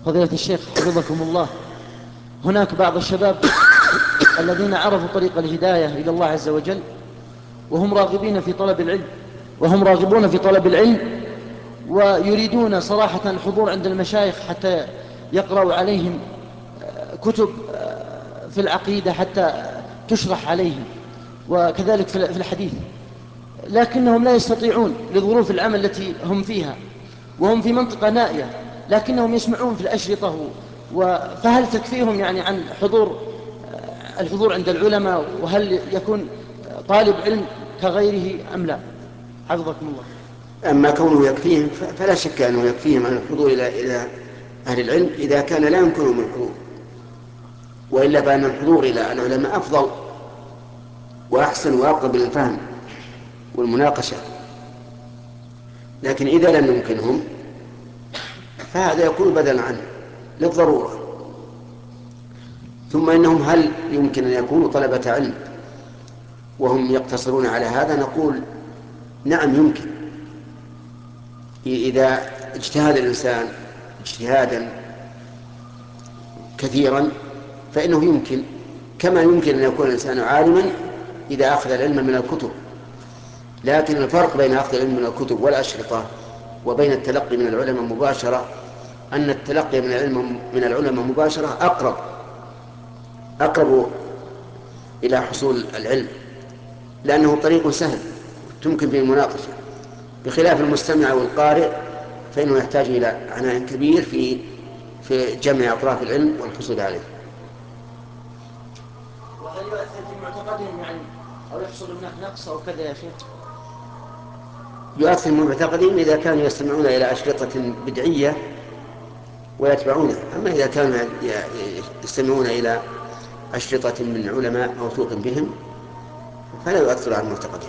فضيلة الشيخ حفظكم الله، هناك بعض الشباب الذين عرفوا طريق الهداية إلى الله عز وجل وهم راغبين في طلب العلم، وهم راغبون في طلب العلم، ويريدون صراحة الحضور عند المشايخ حتى يقرأوا عليهم كتب في العقيدة حتى تشرح عليهم، وكذلك في الحديث، لكنهم لا يستطيعون لظروف العمل التي هم فيها، وهم في منطقة نائية، لكنهم يسمعون في الأشرطة. فهل تكفيهم يعني عن الحضور عند العلماء؟ وهل يكون طالب علم كغيره أم لا؟ حفظكم الله. أما كونه يكفيهم فلا شك أنه يكفيهم عن الحضور إلى أهل العلم إذا كان لا يمكنهم الحضور، وإلا فإن الحضور إلى العلماء أفضل وأحسن وأقرب للفهم والمناقشة. لكن إذا لم يمكنهم فهذا يكون بدلا عنه للضرورة. ثم إنهم هل يمكن أن يكونوا طلبة علم وهم يقتصرون على هذا؟ نقول نعم يمكن، إذا اجتهد الإنسان اجتهادا كثيرا فإنه يمكن، كما يمكن أن يكون الإنسان عالما إذا أخذ العلم من الكتب. لكن الفرق بين أخذ العلم من الكتب والأشرطة وبين التلقي من العلماء مباشرة أن التلقي من العلماء مباشرة أقرب إلى حصول العلم، لأنه طريق سهل تمكن به المناقشة، بخلاف المستمع والقارئ فإنه يحتاج إلى عناء كبير في جمع أطراف العلم والحصول عليه. وهل يؤثر في معتقدهم يعني، أو يحصل هناك نقص أو كذا يا شيخ؟ يؤثر من معتقدهم إذا كانوا يستمعون إلى أشرطة بدعية ويتبعونها. أما إذا كانوا يستمعون إلى أشرطة من علماء موثوق بهم فلا يؤثر عن معتقدهم.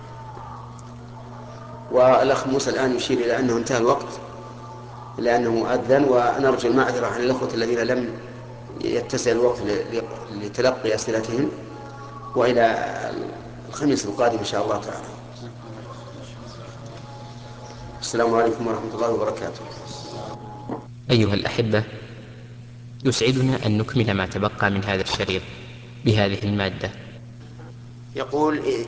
والأخ موسى الآن يشير إلى أنه انتهى الوقت لأنه أذن، ونرجو المعذرة عن الأخوة الذين لم يتسع الوقت لتلقي أسئلتهم، وإلى الخميس القادم إن شاء الله تعالى. السلام عليكم ورحمة الله وبركاته. أيها الأحبة، يسعدنا أن نكمل ما تبقى من هذا الشريط بهذه المادة. يقول